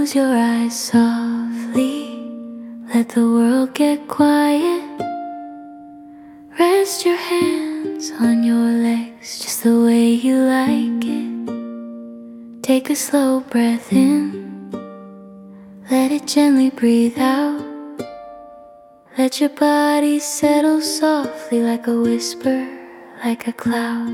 Close your eyes softly, let the world get quiet. Rest your hands on your legs just the way you like it. Take a slow breath in, let it gently breathe out. Let your body settle softly like a whisper, like a cloud.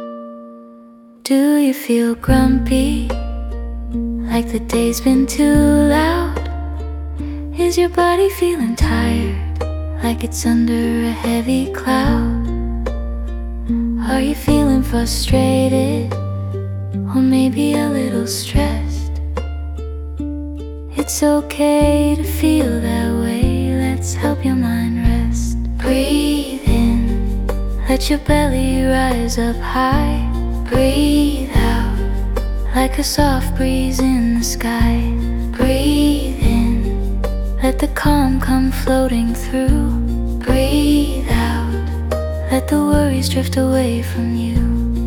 Do you feel grumpy, like the day's been too loud? Is your body feeling tired, like it's under a heavy cloud? Are you feeling frustrated, or maybe a little stressed? It's okay to feel that way, let's help your mind rest. Breathe in, let your belly rise up high. Breathe out, like a soft breeze in the sky. Breathe in, let the calm come floating through. Breathe out, let the worries drift away from you.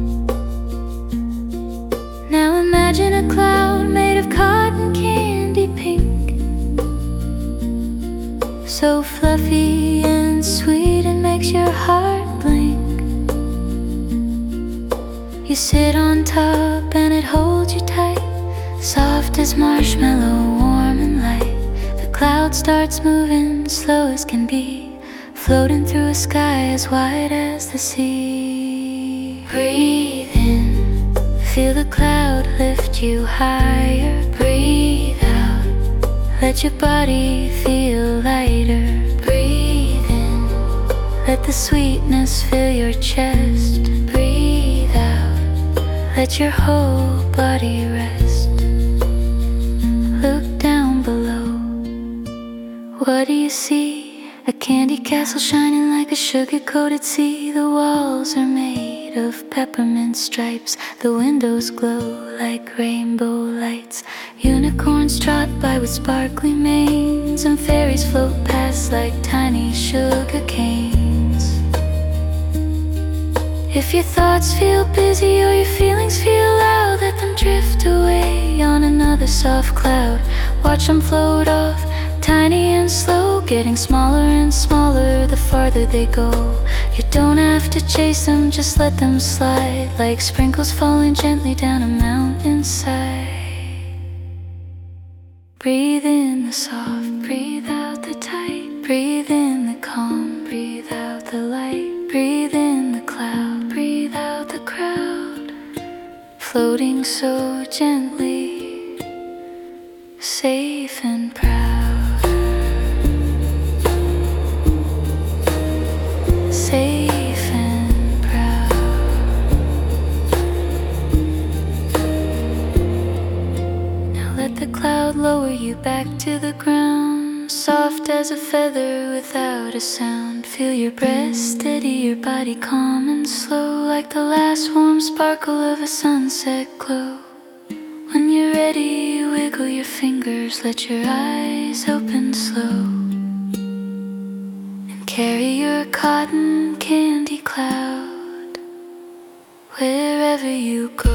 Now imagine a cloud made of cotton candy pink, so fluffy and sweet it makes your heart blink. You sit on top and it holds you tight, soft as marshmallow, warm and light. The cloud starts moving slow as can be, floating through a sky as wide as the sea. Breathe in, feel the cloud lift you higher. Breathe out, let your body feel lighter. Breathe in, let the sweetness fill your chest. Breathe out, let your whole body rest. Look down below, what do you see? A candy castle shining like a sugar-coated sea. The walls are made of peppermint stripes, the windows glow like rainbow lights. Unicorns trot by with sparkly manes, and fairies float past like tiny sugar canes. If your thoughts feel busy or your feelings feel loud, let them drift away on another soft cloud. Watch them float off, tiny and slow, getting smaller and smaller the farther they go. You don't have to chase them, just let them slide like sprinkles falling gently down a mountainside. Breathe in the soft, breathe out the tight. Breathe in the calm, breathe out the light. Breathe in the cloud, breathe out the crowd, floating so gently, safe and proud. Safe and proud. Now let the cloud lower you back to the ground, soft as a feather without a sound. Feel your breath steady, your body calm and slow, like the last warm sparkle of a sunset glow. When you're ready, wiggle your fingers, let your eyes open slow, and carry your cotton candy cloud wherever you go.